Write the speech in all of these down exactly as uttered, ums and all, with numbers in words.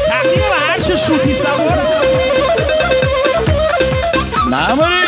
تقدیم به هر چه شوتی سوار نماری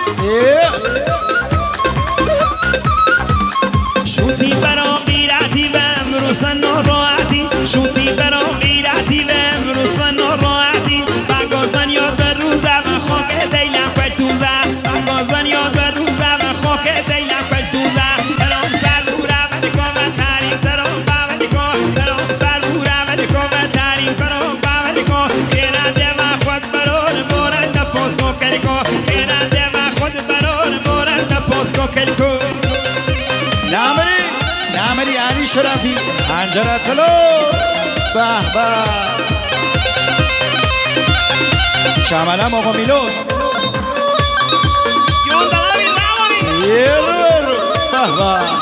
شوتی برام بیرتی و امروز ناراحتی شوتی برام بیرتی و امروز ناراحتی بگازن یاد به روزم خاک دیلم پلتوزم بگازن یاد به روزم خاک دیلم پلتوزم برام سر بورم ولی کن و تریم برام باولی کن برام سر بورم ولی کن و تریم برام باولی کن خیرنده و خود بران مورد نفاس کن کلی کن خیرنده و خود بران مورد نفاس کن کلی کن نماری نماری علی شرفی پنجره تلو به به شمالم آقا میلود یون دلامی نماری یه رو رو به به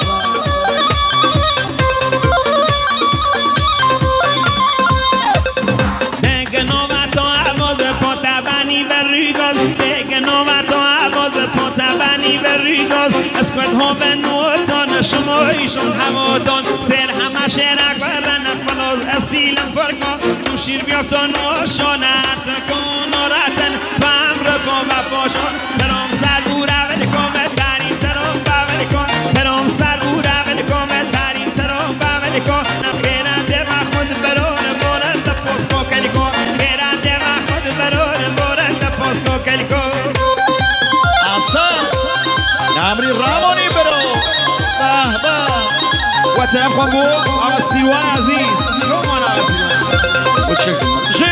اسکوت ها به نوتان شما ایشون هوادان سر همه شرک برن فلاز استیلم فرقا تو شیر بیافتان و شانت کن و رتن تو امر کن و باشان ترام سر بوره ولی کن به تریم ترام ولی کن ترام سر بوره ولی کن به تریم ترام ولی کن نخیرنده و خود برون بارند پاس کن کلی کن خیرنده و خود برون بارند پاس کن کلی کن نمری رامانی برو به به و تیم خوان بود آقا سیوان عزیز شما عزیز و چه چه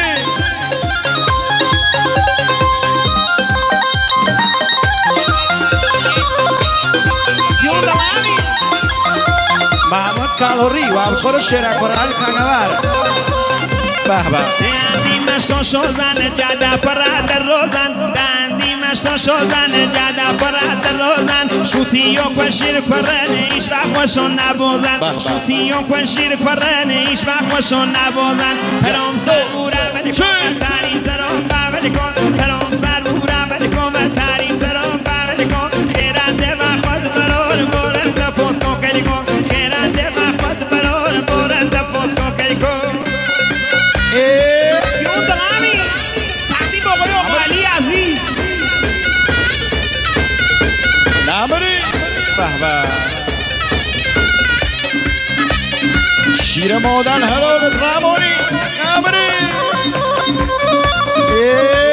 یون دمانی محمد کالوری و همسخور شیرک برای کنگوار به به دندیمش تو شوزن جده پرد روزن دندیمش تو شوزن جده پرد روزن شوتی و کن شیر کرن ایش وقت وشون نبوزن شوتی و کن شیر کرن ایش وقت وشون نبوزن پرام سر بوره ولی کن ترین ترام ولی کن پرام سر بوره ولی کن ترین ترام ولی کن خیرنده و خود بران بورند پاس کن کلی کن خیرنده و خود بران بورند پاس کن کلی کن یون دلامی تقدیم آقای آقا علی عزیز نماری به به شیر مادن حلال رامانی نماری